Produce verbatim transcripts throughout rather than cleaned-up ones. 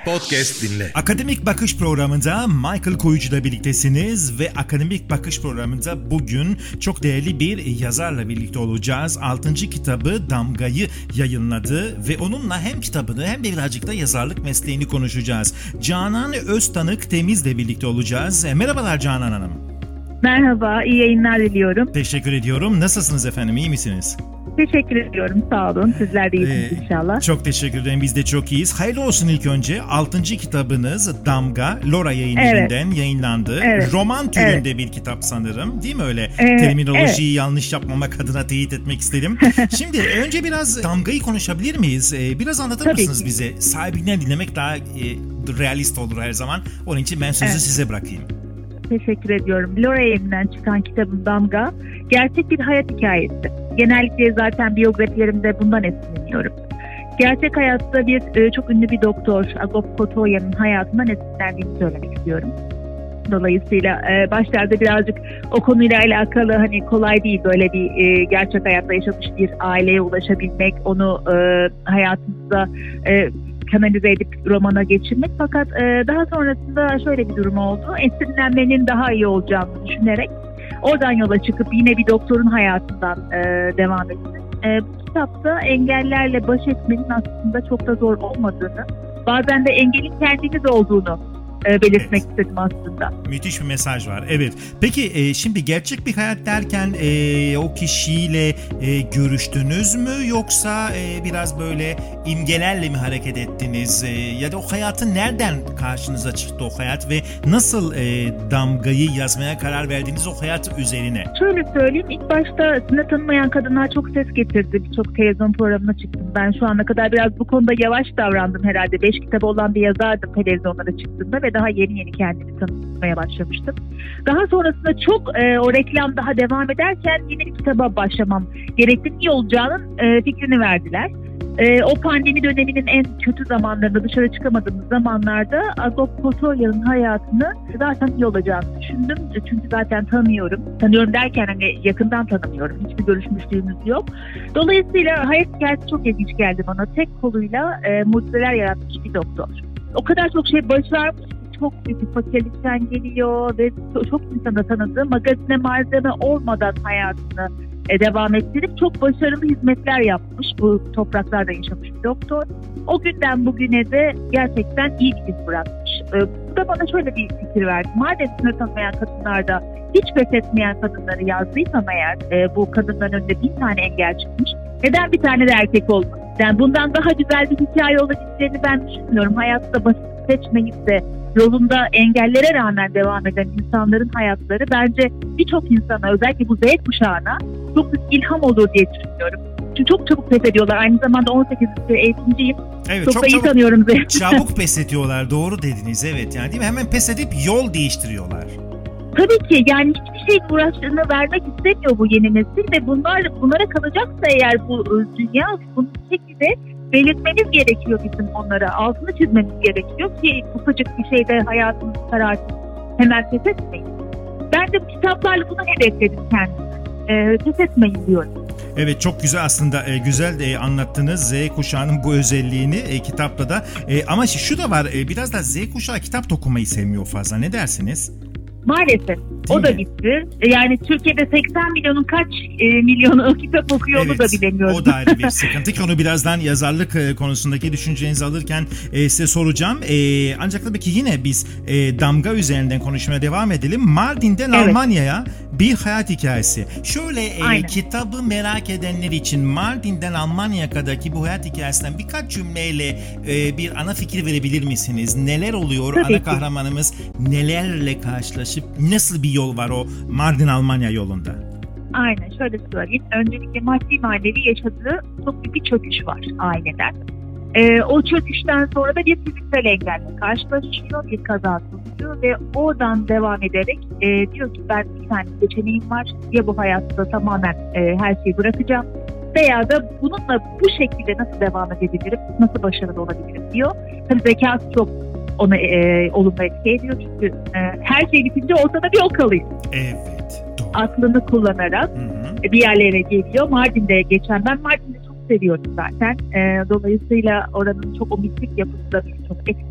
Podcast dinle. Akademik Bakış programında Michael Koyucu'da birliktesiniz ve Akademik Bakış programında bugün çok değerli bir yazarla birlikte olacağız. altıncı kitabı Damga'yı yayınladı ve onunla hem kitabını hem de birazcık da yazarlık mesleğini konuşacağız. Canan Öztanık Temiz'le birlikte olacağız. Merhabalar Canan Hanım. Merhaba, iyi yayınlar diliyorum. Teşekkür ediyorum. Nasılsınız efendim, iyi misiniz? Teşekkür ediyorum, sağ olun. Sizler de iyisiniz ee, inşallah. Çok teşekkür ederim, biz de çok iyiyiz. Hayırlı olsun ilk önce. altıncı kitabınız Damga, Lora Yayınevi'nden evet. yayınlandı. Evet. Roman türünde evet. bir kitap sanırım, değil mi öyle? Evet. Terminolojiyi evet. yanlış yapmamak adına teyit etmek istedim. Şimdi önce biraz Damga'yı konuşabilir miyiz? Ee, biraz anlatır Tabii mısınız ki. bize? Sahibinden dinlemek daha e, realist olur her zaman. Onun için ben sözü evet. size bırakayım. Teşekkür ediyorum. Lora Yayını'ndan çıkan kitabım Damga, gerçek bir hayat hikayesi. Genellikle zaten biyografilerimde bundan esinleniyorum. Gerçek hayatta bir e, çok ünlü bir doktor, Agop Kotoyan'ın hayatından esinlendiğini söylemek istiyorum. Dolayısıyla e, başlarda birazcık o konuyla alakalı hani kolay değil böyle bir e, gerçek hayatta yaşamış bir aileye ulaşabilmek, onu e, hayatımızda e, kanalize edip romana geçirmek. Fakat e, daha sonrasında şöyle bir durum oldu. Esinlenmenin daha iyi olacağını düşünerek oradan yola çıkıp yine bir doktorun hayatından e, devam ettim. E, bu kitapta engellerle baş etmenin aslında çok da zor olmadığını, bazen de engelin kendiniz olduğunu e, belirtmek evet. istedim aslında. Müthiş bir mesaj var. Evet. Peki e, şimdi gerçek bir hayat derken e, o kişiyle e, görüştünüz mü yoksa e, biraz böyle imgelerle mi hareket ettiniz? E, ya da o hayatın nereden karşınıza çıktı o hayat ve nasıl e, Damga'yı yazmaya karar verdiğiniz o hayat üzerine? Şöyle söyleyeyim. İlk başta sınır tanımayan kadınlar çok ses getirdi. Birçok televizyon programına çıktım. Ben şu ana kadar biraz bu konuda yavaş davrandım herhalde. Beş kitabı olan bir yazardım televizyonlara çıktığımda ve daha yeni yeni kendimi tanıtmaya başlamıştım. Daha sonrasında çok e, o reklam daha devam ederken yeni bir kitaba başlamam gerektiğini, iyi olacağının e, fikrini verdiler. E, o pandemi döneminin en kötü zamanlarında, dışarı çıkamadığımız zamanlarda Agop Kotoyan'ın hayatını zaten iyi olacağını düşündüm. Çünkü zaten tanıyorum. Tanıyorum derken hani yakından tanımıyorum. Hiçbir görüşmüşlüğümüz yok. Dolayısıyla hayat hikayesi çok ilginç geldi bana. Tek koluyla e, mucizeler yaratmış bir doktor. O kadar çok şey başarmış. Çok büyük bir fakirlikten geliyor ve çok insana tanıdığı, magazine malzeme olmadan hayatını e, devam ettirip çok başarılı hizmetler yapmış. Bu topraklarda yaşamış bir doktor. O günden bugüne de gerçekten iyi bir iz bırakmış. E, bu da bana şöyle bir fikir verdi. Madem sınır tanımayan kadınlarda hiç pes etmeyen kadınları yazdıysam eğer, e, bu kadınların önünde bin tane engel çıkmış. Neden bir tane de erkek olmasın? Yani bundan daha güzel bir hikaye olabileceğini ben düşünmüyorum. Hayatta basit seçmeyip de yolunda engellere rağmen devam eden insanların hayatları bence birçok insana, özellikle bu Z kuşağına çok büyük ilham olur diye düşünüyorum. Çünkü çok çabuk pes ediyorlar. Aynı zamanda on sekiz eğitimciyim. Evet, çok, çok da iyi çabuk, tanıyorum Z. Çabuk pes ediyorlar. Doğru dediniz. Evet, yani değil mi? Hemen pes edip yol değiştiriyorlar. Tabii ki yani hiçbir şeyin uğraştığını vermek istemiyor bu yeni nesil ve bunlar bunlara kalacaksa eğer bu dünya, bunu bir şekilde belirtmeniz gerekiyor bizim onlara. Altını çizmemiz gerekiyor ki ufacık bir şeyde hayatımız karartın hemen pes etmeyin. Ben de bu kitaplarla bunu hedefledim kendime. Ee, pes etmeyin diyorum. Evet, çok güzel aslında, e, güzel de anlattınız Z kuşağının bu özelliğini e, kitapta da. E, ama şu da var, e, biraz da Z kuşağı kitap okumayı sevmiyor fazla. Ne dersiniz? Maalesef. Değil o da gitti. Yani Türkiye'de seksen milyonun kaç e, milyonu kitap okuyor evet, onu da bilemiyorum. O da ayrı bir sıkıntı ki onu birazdan yazarlık e, konusundaki düşüncenizi alırken e, size soracağım. E, ancak tabii ki yine biz e, Damga üzerinden konuşmaya devam edelim. Mardin'den evet. Almanya'ya bir hayat hikayesi. Şöyle e, kitabı merak edenler için Mardin'den Almanya'ya kadarki bu hayat hikayesinden birkaç cümleyle e, bir ana fikir verebilir misiniz? Neler oluyor? Tabii ana ki. Kahramanımız nelerle karşılaşıyor? Nasıl bir yol var o Mardin-Almanya yolunda? Aynen, şöyle söyleyeyim. Öncelikle maddi manevi yaşadığı çok büyük bir çöküş var aileden. Ee, o çöküşten sonra da bir fiziksel engelle karşılaşıyor, bir kaza sonucu ve oradan devam ederek e, diyor ki ben bir tane seçeneğim var. Ya bu hayatta tamamen e, her şeyi bırakacağım veya da bununla bu şekilde nasıl devam edebilirim, nasıl başarılı olabilirim diyor. Tabii zekası çok ona e, olumlu etki ediyor çünkü e, her şey bitince ortada bir o kalıyor. Evet. Doğru. Aklını kullanarak Hı-hı. bir yerlere geliyor. Mardin'de geçen, ben Mardin'de çok seviyorum zaten. E, dolayısıyla oranın çok o mistik yapısı da beni çok etkiliyor.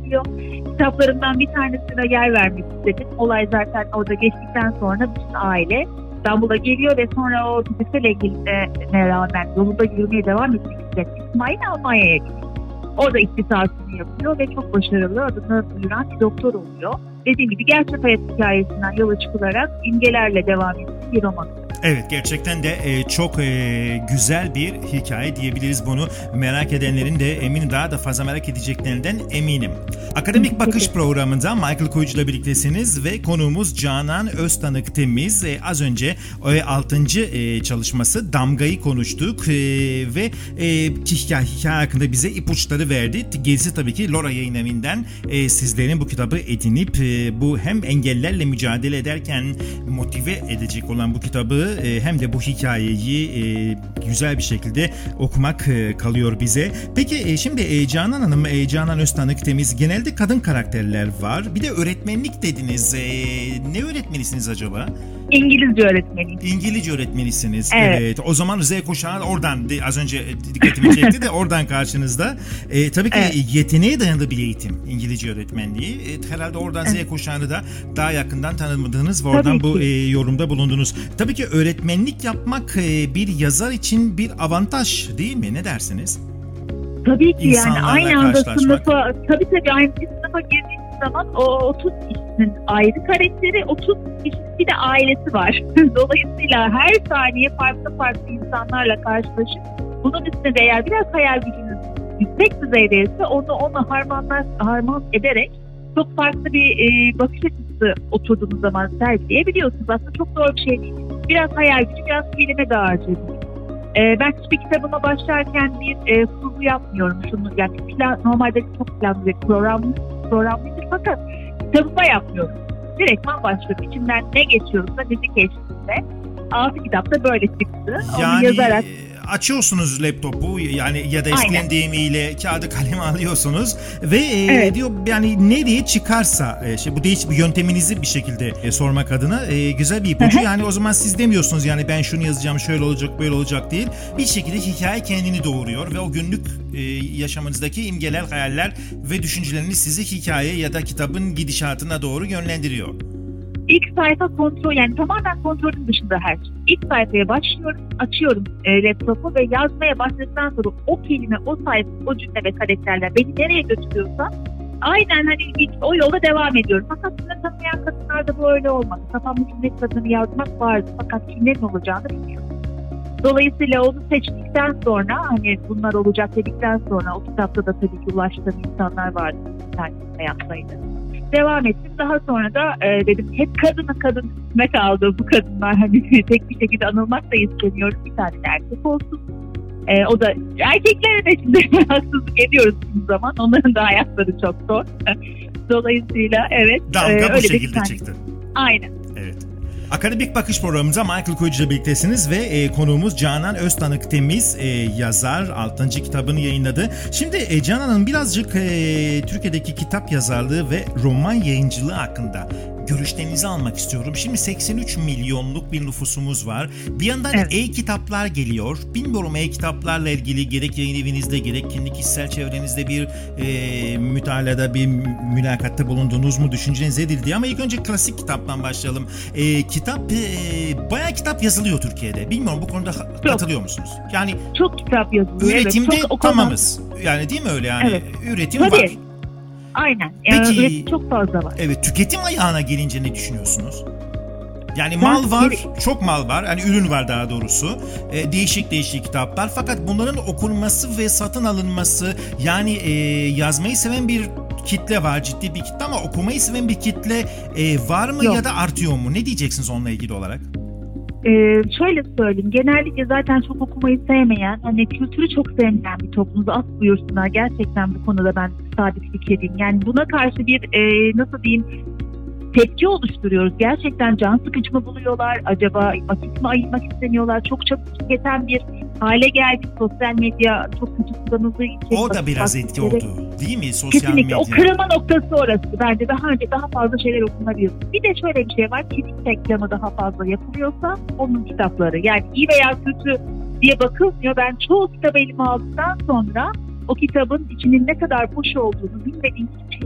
bahsediyor. Kitaplarından bir tanesine yer vermek istedim. Olay zaten orada geçtikten sonra bütün aile İstanbul'a geliyor ve sonra o fiziksel engeline rağmen yolunda yürümeye devam etmek isteyen İsmail Almanya'ya gidiyor. Orada ihtisasını yapıyor ve çok başarılı, adını duyuran bir doktor oluyor. Dediğim gibi gerçek hayat hikayesinden yola çıkılarak imgelerle devam eden bir roman. Evet, gerçekten de e, çok e, güzel bir hikaye diyebiliriz bunu. Merak edenlerin de eminim daha da fazla merak edeceklerinden eminim. Akademik Bakış programında Michael Koyucu ile birliktesiniz ve konuğumuz Canan Öztanık Temiz. E, az önce e, altıncı E, çalışması Damga'yı konuştuk e, ve e, hikaye, hikaye hakkında bize ipuçları verdi. Gerisi tabii ki Lora Yayınevi'nden e, sizlerin bu kitabı edinip e, bu hem engellerle mücadele ederken motive edecek olan bu kitabı hem de bu hikayeyi güzel bir şekilde okumak kalıyor bize. Peki şimdi Canan Hanım, Canan Öztanık Temiz, genelde kadın karakterler var. Bir de öğretmenlik dediniz. Ne öğretmenisiniz acaba? İngilizce öğretmeniyim. İngilizce öğretmenisiniz. Evet. Evet. O zaman Z kuşağı oradan, az önce dikkatimi çekti de oradan karşınızda. E, tabii ki evet. Yeteneğe dayalı bir eğitim İngilizce öğretmenliği. E, herhalde oradan evet. Z kuşağını da daha yakından tanımadınız ve oradan bu e, yorumda bulundunuz. Tabii ki öğretmenlik yapmak e, bir yazar için bir avantaj değil mi? Ne dersiniz? Tabii ki İnsanlarla yani aynı anda sınıfa, tabii tabii aynı sınıfa girdiğiniz zaman o otuz kişinin ayrı karakteri, otuz kişinin bir de ailesi var. Dolayısıyla her saniye farklı farklı insanlarla karşılaşıp bunun üstüne de eğer biraz hayal gücünüz yüksek düzeydeyse onu onu harmanlar, harman ederek çok farklı bir e, bakış açısı oturduğunuz zaman sergileyebiliyorsunuz. Aslında çok zor bir şey değil. Biraz hayal gücü, biraz kelime dağarcığı. Ee, ben hiçbir kitabıma başlarken bir e, kurgu yapmıyorum. Şunu yani plan, normalde çok planlı ve programlı, programlıdır fakat kitabıma yapmıyorum. Direktman başlıyorum. İçimden ne geçiyorsa müzik eşliğinde. Altı kitapta böyle çıktı. Yani... Onu yazarak açıyorsunuz laptopu yani ya da eskiden deyimiyle kağıdı kalemi alıyorsunuz ve evet. e, diyor yani nereye çıkarsa e, şey bu değiş bir yönteminizi bir şekilde e, sormak adına e, güzel bir ipucu. Yani o zaman siz demiyorsunuz yani ben şunu yazacağım şöyle olacak böyle olacak değil. Bir şekilde hikaye kendini doğuruyor ve o günlük e, yaşamınızdaki imgeler, hayaller ve düşünceleriniz sizi hikaye ya da kitabın gidişatına doğru yönlendiriyor. İlk sayfa kontrol, yani tamamen kontrolün dışında her şey. İlk sayfaya başlıyorum, açıyorum e, laptopu ve yazmaya başladıktan sonra o kelime, o sayfa, o cümle ve karakterler beni nereye götürüyorsa aynen hani ilk, o yola devam ediyorum. Fakat sünnet tanımayan kadınlarda bu öyle olmadı. Kafamda sünnet kadını yazmak vardı fakat kimlerin olacağını bilmiyorum. Dolayısıyla onu seçtikten sonra hani bunlar olacak dedikten sonra o kitapta da tabii ki ulaştığım insanlar vardı. Bir tanesine yapsaydı. Devam ettim. Daha sonra da e, dedim hep kadına kadın üstüne kaldı bu kadınlar. Hani tek bir şekilde anılmak da istemiyorum. Bir tane de erkek olsun. E, o da erkeklere de şimdi haksızlık ediyoruz bu zaman. Onların da hayatları çok zor. Dolayısıyla evet. Damga e, bu öyle şekilde çıktı. Aynen. Evet. Akademik Bakış programımıza Michael Koyucu ile birliktesiniz ve e, konuğumuz Canan Öztanık Temiz, e, yazar, altıncı kitabını yayınladı. Şimdi e, Canan Hanım birazcık e, Türkiye'deki kitap yazarlığı ve roman yayıncılığı hakkında görüşlerinizi almak istiyorum. Şimdi seksen üç milyonluk bir nüfusumuz var. Bir yandan evet. e-kitaplar geliyor. Bilmiyorum e-kitaplarla ilgili gerek yayın evinizde gerek kendi kişisel çevrenizde bir e, mütalada bir mülakatta bulundunuz mu? Düşünceniz edildi ama ilk önce klasik kitaptan başlayalım. E, kitap e, bayağı kitap yazılıyor Türkiye'de. Bilmiyorum bu konuda çok. Katılıyor musunuz? Yani çok kitap yazılıyor. Üretimde evet, çok tamamız. Yani değil mi öyle yani? Evet. Üretim Tabii. var. Aynen. Yani Peki, üretim çok fazla var. Evet, tüketim ayağına gelince ne düşünüyorsunuz? Yani mal var, çok mal var. Yani ürün var daha doğrusu. E, değişik değişik kitaplar. Fakat bunların okunması ve satın alınması, yani e, yazmayı seven bir kitle var, ciddi bir kitle ama okumayı seven bir kitle e, var mı Yok. ya da artıyor mu? Ne diyeceksiniz onunla ilgili olarak? Ee, şöyle söyleyeyim, genellikle zaten çok okumayı sevmeyen, hani kültürü çok sevmeyen bir toplumuz, az buyursunlar. Gerçekten bu konuda ben sabit fikriyim. Yani buna karşı bir e, nasıl diyeyim tepki oluşturuyoruz. Gerçekten can sıkıcı mı buluyorlar? Acaba vakit mi ayırmak istemiyorlar? Çok çabuk tüketen bir hale geldik. Sosyal medya çok kötü kullanıldığı için. O da biraz etki oldu. Değil mi? Sosyal Kesinlikle. medya. O kırılma noktası orası. Bence daha önce daha fazla şeyler okunabiliyor. Bir de şöyle bir şey var. Kimin reklamı daha fazla yapılıyorsa onun kitapları. Yani iyi veya kötü diye bakılmıyor. Ben çoğu kitabı elime aldıktan sonra o kitabın içinin ne kadar boş olduğunu bilmediğim için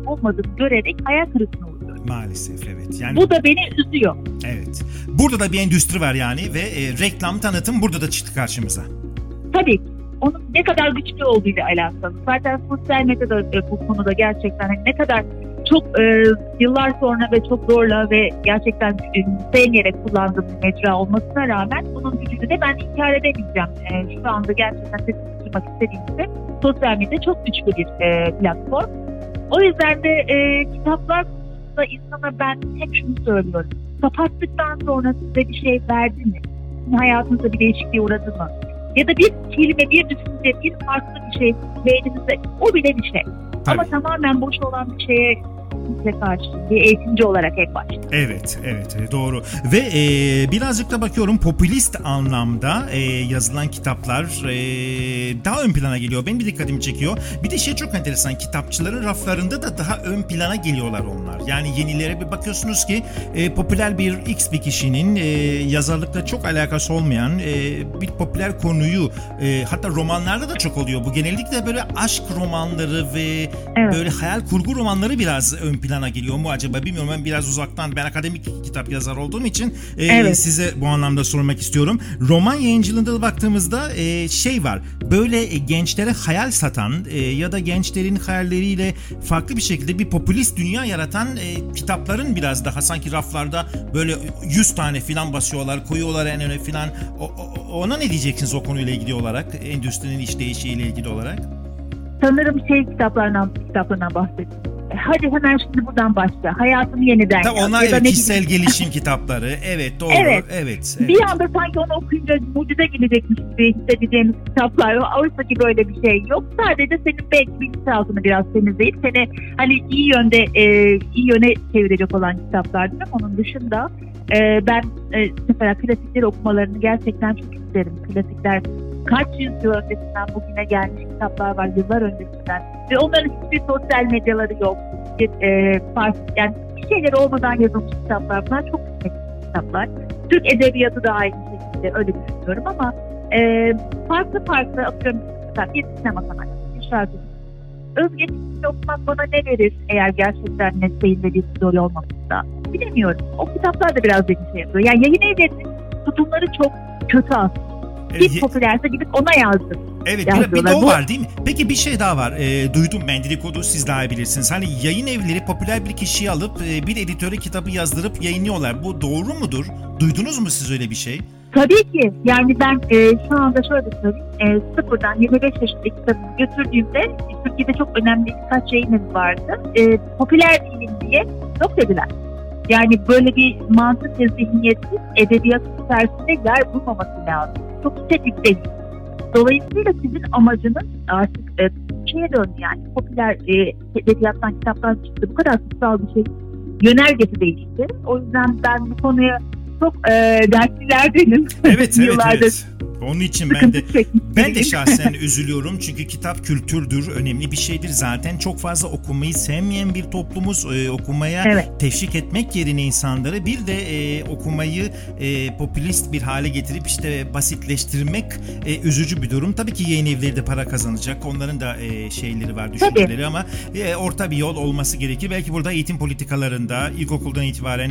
olmadığını görerek hayal kırıklığına uğruyorum. Maalesef evet. Yani bu da beni üzüyor. Evet. Burada da bir endüstri var yani ve e, reklam, tanıtım burada da çıktı karşımıza. Tabii ki. Onun ne kadar güçlü olduğuyla alakalı. Zaten sosyal medyada e, bu konuda gerçekten hani ne kadar çok e, yıllar sonra ve çok zorla ve gerçekten e, sevmeyerek kullandığım bir mecra olmasına rağmen bunun gücünü de ben inkar edemeyeceğim. E, şu anda gerçekten sesini duymak istediğimde sosyal medya çok güçlü bir e, platform. O yüzden de e, kitaplar konusunda insana ben hep şunu söylüyorum. Kapattıktan sonra size bir şey verdi mi? Hayatınızda bir değişikliğe uğradı mı? Ya da bir kelime, bir düşünce, bir farklı bir şey beynimizde, o bile bir şey. Tabii. Ama tamamen boş olan bir şeye size karşı bir eğitimci olarak hep başta. Evet, evet doğru. Ve e, birazcık da bakıyorum popülist anlamda e, yazılan kitaplar e, daha ön plana geliyor. Benim bir dikkatimi çekiyor. Bir de şey çok enteresan, kitapçıların raflarında da daha ön plana geliyorlar onlar. Yani yenilere bir bakıyorsunuz ki e, popüler bir X bir kişinin e, yazarlıkla çok alakası olmayan e, bir popüler konuyu e, hatta romanlarda da çok oluyor. Bu genellikle böyle aşk romanları ve evet. böyle hayal kurgu romanları biraz ön plana geliyor mu acaba bilmiyorum. Ben biraz uzaktan, ben akademik kitap yazarı olduğum için e, evet. size bu anlamda sormak istiyorum. Roman yayıncılığında baktığımızda e, şey var, böyle e, gençlere hayal satan e, ya da gençlerin hayalleriyle farklı bir şekilde bir popülist dünya yaratan e, kitapların biraz daha sanki raflarda böyle yüz tane filan basıyorlar, koyuyorlar en öne filan. O, o, ona ne diyeceksiniz o konuyla ilgili olarak, endüstrinin işleyişiyle ilgili olarak? Sanırım şey kitaplarından kitaplarından bahsediyorum. Hadi hemen şimdi buradan başla. Hayatını yeniden Tabii yap. onlar evet, kişisel gelişim kitapları. Evet doğru. Evet. Evet, evet. Bir anda sanki onu okuyunca mucize gelecekmiş gibi hissedeceğimiz kitaplar var. Oysa ki böyle bir şey yok. Sadece senin belki bilinçaltını biraz temizleyip seni hani iyi yönde e, iyi yöne çevirecek olan kitaplardır. Onun dışında e, ben e, mesela klasikleri okumalarını gerçekten çok isterim. Klasikler kaç yüzyıl öncesinden bugüne gelmiş kitaplar var, yıllar öncesinden. Ve onların hiçbir sosyal medyaları yok. Bir, e, fark, yani bir şeyler olmadan yazılmış kitaplar. Bunlar çok kıymetli kitaplar. Türk edebiyatı da aynı şekilde öyle düşünüyorum ama e, farklı farklı atıyorum kitap, bir sinema sanatçısı, bir şarkıcı. Özgeçmişini okumak bana ne verir eğer gerçekten mesleğinde bir idol olmamışsa? Bilemiyorum. O kitaplar da biraz beni şey yapıyor. Yani yayın evlerinin tutumları çok kötü aslında. Bir popülerse gidip ona yazdım. Evet bir, bir de o Bu... var değil mi? Peki bir şey daha var. E, duydum ben, dedikodu siz daha iyi bilirsiniz. Hani yayın evleri popüler bir kişiyi alıp e, bir editöre kitabı yazdırıp yayınlıyorlar. Bu doğru mudur? Duydunuz mu siz öyle bir şey? Tabii ki. Yani ben e, şu anda şöyle söyleyeyim. E, sıfırdan yirmi beş yaşındaki kitabımı götürdüğümde e, Türkiye'de çok önemli birkaç yayın evi vardı. E, popüler değilim diye yok dediler. Yani böyle bir mantık ve zihniyetsiz edebiyatın içerisinde yer bulmaması lazım. Çok tetikte. Dolayısıyla sizin amacınız artık e, şeye döndü yani popüler e, edebiyattan kitaplar çıktı. Bu kadar kutsal bir şey. Yönergesi değişti. O yüzden ben bu konuya çok e, dertlilerdenim. Evet evet evet. Onun için ben de ben de şahsen üzülüyorum çünkü kitap kültürdür, önemli bir şeydir zaten. Çok fazla okumayı sevmeyen bir toplumuz. Ee, okumaya evet. teşvik etmek yerine insanları bir de e, okumayı e, popülist bir hale getirip işte basitleştirmek e, üzücü bir durum. Tabii ki yayın evleri de para kazanacak. Onların da e, şeyleri var, düşünceleri Tabii. ama e, orta bir yol olması gerekir. Belki burada eğitim politikalarında ilkokuldan itibaren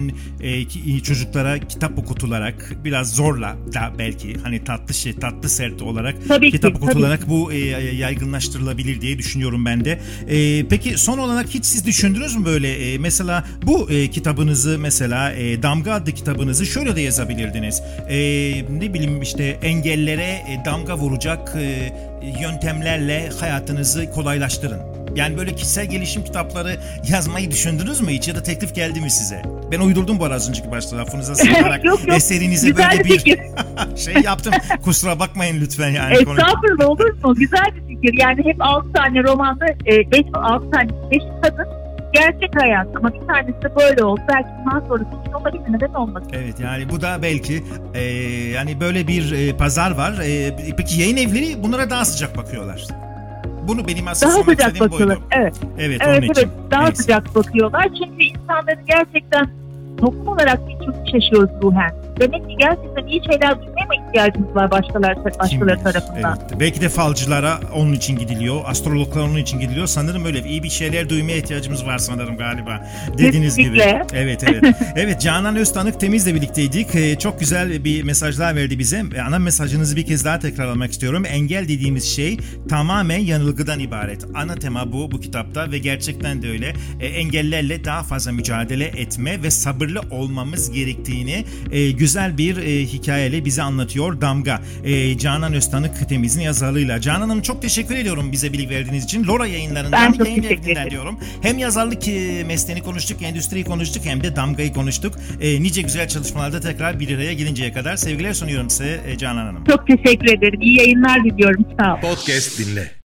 e, çocuklara kitap okutularak biraz zorla da belki hani tatlı şey, tatlı sert olarak tabii kitap ki, okutularak tabii. bu e, yaygınlaştırılabilir diye düşünüyorum ben de. E, peki son olarak hiç siz düşündünüz mü böyle e, mesela bu e, kitabınızı mesela e, Damga adlı kitabınızı şöyle de yazabilirdiniz. E, ne bileyim işte engellere e, damga vuracak e, yöntemlerle hayatınızı kolaylaştırın. Yani böyle kişisel gelişim kitapları yazmayı düşündünüz mü hiç ya da teklif geldi mi size? Ben uydurdum bu az önceki başta lafınıza sığınarak eserinize güzel böyle bir şey yaptım. Kusura bakmayın lütfen yani. Estağfurullah olur mu? Güzel bir fikir. Yani hep altı tane romanda beş altı tane beş kadın gerçek hayat ama bir tanesi de böyle olsa belki bundan sonrası için olabilir, neden olmasın? Evet yani bu da belki e, yani böyle bir e, pazar var. E, peki yayın evleri bunlara daha sıcak bakıyorlar. Bunu benim aslında daha sıcak bakıyorlar. Buydu. Evet. Evet, evet, onun için. evet daha Neyse. sıcak bakıyorlar. Çünkü insanların gerçekten toplum olarak birçok şaşıyoruz ruhen. Demek ki gerçekten iyi şeyler duymaya mı ihtiyacımız var başkaları, başkaları Kim- tarafından? Evet. Belki de falcılara onun için gidiliyor, astrologlara onun için gidiliyor. Sanırım öyle iyi bir şeyler duymaya ihtiyacımız var sanırım galiba. Dediğiniz gibi. Kesinlikle. Evet evet. Evet, Canan Öztanık Temiz'le birlikteydik. Ee, çok güzel bir mesajlar verdi bize. Ee, Ana mesajınızı bir kez daha tekrarlamak istiyorum. Engel dediğimiz şey tamamen yanılgıdan ibaret. Ana tema bu bu kitapta ve gerçekten de öyle. Ee, engellerle daha fazla mücadele etme ve sabırlı olmamız gerektiğini e, güzel bir e, hikayeyle bize anlatıyor Damga. E, Canan Öztanık Temiz'in yazarlığıyla. Canan Hanım, çok teşekkür ediyorum bize bilgi verdiğiniz için. Lora yayınlarından Ben çok yayın teşekkür evinden ederim. diyorum. Hem yazarlık e, mesleğini konuştuk, endüstriyi konuştuk, hem de Damga'yı konuştuk. E, nice güzel çalışmalarda tekrar bir araya gelinceye kadar sevgiler sunuyorum size e, Canan Hanım. Çok teşekkür ederim. İyi yayınlar diliyorum. Sağ olun. Podcast dinle.